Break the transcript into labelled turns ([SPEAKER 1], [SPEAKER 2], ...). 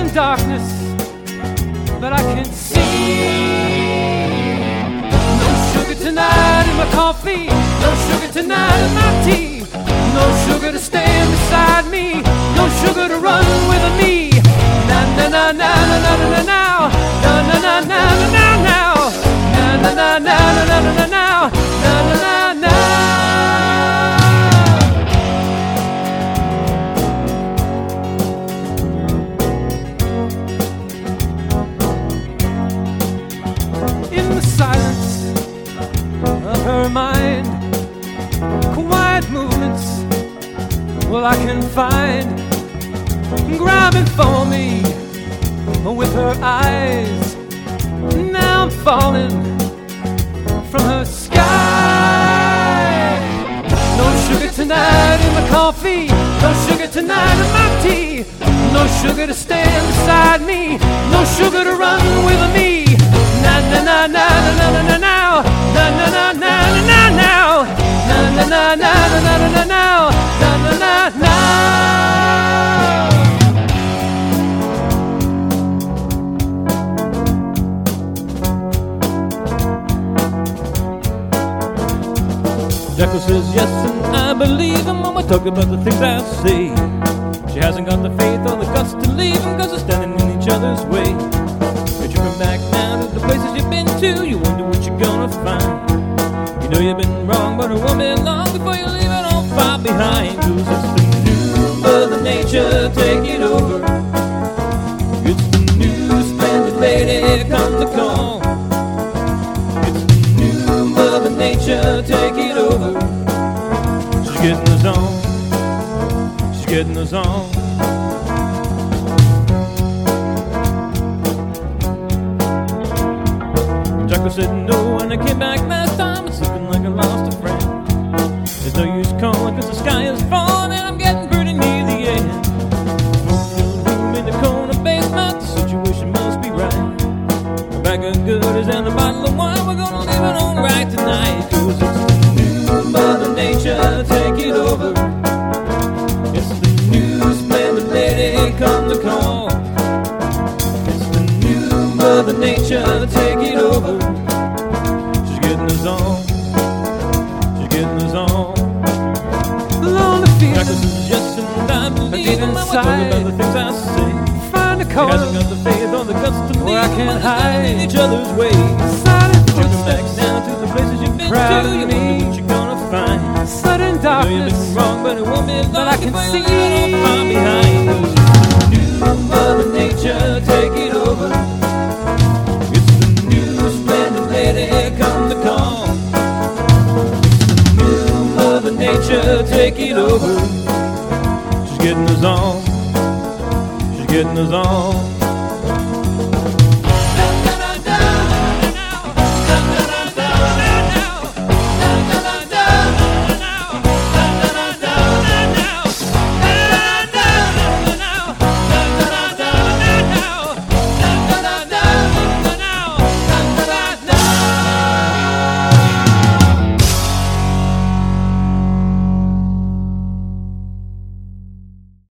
[SPEAKER 1] darkness, but I can see. No sugar tonight in my coffee, no sugar tonight in my tea, no sugar to stand beside me, no sugar to run with me. Na na na na na na na now, na na na na na na now, na na na na na na na now, na na na na. Of her mind, quiet movements, well, I can find, grabbing for me with her eyes. Now I'm falling from her sky. No sugar tonight in my coffee, no sugar tonight in my tea, no sugar to stand beside me, no sugar to run with me. Na na na na na na na now, na na na na na na now, na na na na na na na now, na na na na.
[SPEAKER 2] Jekyll says yes, and I believe him when we talk about the things I say. She hasn't got the faith or the guts to leave him, 'cause they're standing in each other's way. But you come back now to the places you've been to, you wonder what you're gonna find. You know you've been wrong, but it won't be long before you leave it all far behind. 'Cause it's the new Mother Nature taking over. It's the new splendid lady come to call. It's the new Mother Nature taking over. She's getting us on. She's getting us on. Jekyll said no when I came back last time. It's looking like I lost a friend. There's no use calling 'cause the sky is falling and I'm getting pretty near the end. Smoke-filled room in the corner basement. The situation must be right. A bag of goodies and a bottle of wine. We're gonna leave it all right tonight. 'Cause it's the new Mother Nature taking over. It's the new splendid lady come to call. It's the new Mother Nature taking over. She's getting us on. She's getting us on.
[SPEAKER 1] Lonely feelings,
[SPEAKER 2] Jekyll says yes, and I believe him when we talk about the things I say.
[SPEAKER 1] find a
[SPEAKER 2] She
[SPEAKER 1] corner
[SPEAKER 2] hasn't got the faith or the guts to leave
[SPEAKER 1] where I can
[SPEAKER 2] when they're standing in
[SPEAKER 1] hide.
[SPEAKER 2] each other's way.
[SPEAKER 1] Silent
[SPEAKER 2] You come back
[SPEAKER 1] footsteps,
[SPEAKER 2] down to the places you've been
[SPEAKER 1] proud
[SPEAKER 2] to,
[SPEAKER 1] of
[SPEAKER 2] you
[SPEAKER 1] me.
[SPEAKER 2] wonder what you're gonna find.
[SPEAKER 1] sudden
[SPEAKER 2] I know you've
[SPEAKER 1] darkness,
[SPEAKER 2] been wrong, but it won't be long
[SPEAKER 1] but I can
[SPEAKER 2] before you
[SPEAKER 1] see.
[SPEAKER 2] leave it all far behind. 'Cause new Mother Nature taking over. It's the new splendid lady come to call. It's the new Mother Nature taking over. She's getting us on. She's getting us on.